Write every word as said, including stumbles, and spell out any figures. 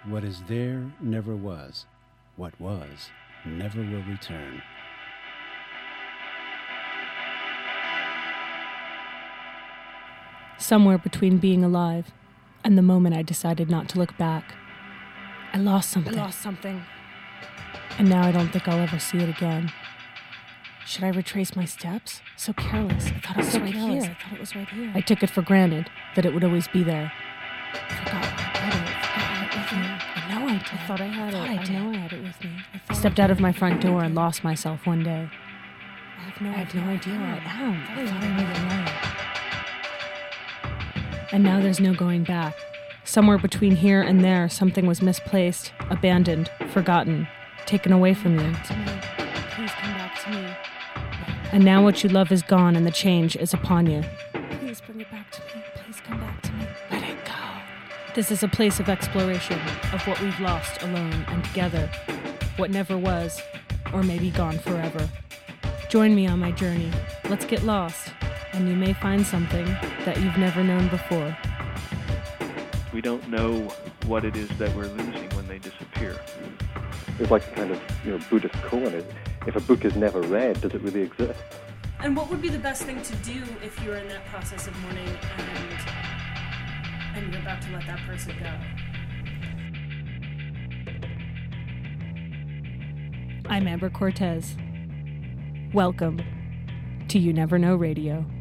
What is there never was. What was never will return. Somewhere between being alive and the moment I decided not to look back, I lost something. I lost something. And now I don't think I'll ever see it again. Should I retrace my steps? So careless. I thought it was So right careless. here. I thought it was right here. I took it for granted that it would always be there. forgot I had it. I had it with me. I know I did. I thought I had thought it. I I did. know I had it with me. I I thought stepped I out of did. my front door and did. lost myself one day. I have no I have idea. no idea where I am. I I thought thought I I knew knew where where I I And now there's no going back. Somewhere between here and there, something was misplaced, abandoned, forgotten, taken away from you. To me. Please come back to me. And now what you love is gone and the change is upon you. Please bring it back to me. Please come back to me. Let it go. This is a place of exploration, of what we've lost alone and together, what never was, or maybe gone forever. Join me on my journey. Let's get lost, and you may find something that you've never known before. We don't know what it is that we're losing when they disappear. It's like a kind of, you know, Buddhist koan. If a book is never read, does it really exist? And what would be the best thing to do if you're in that process of mourning and and you're about to let that person go? I'm Amber Cortez. Welcome to You Never Know Radio.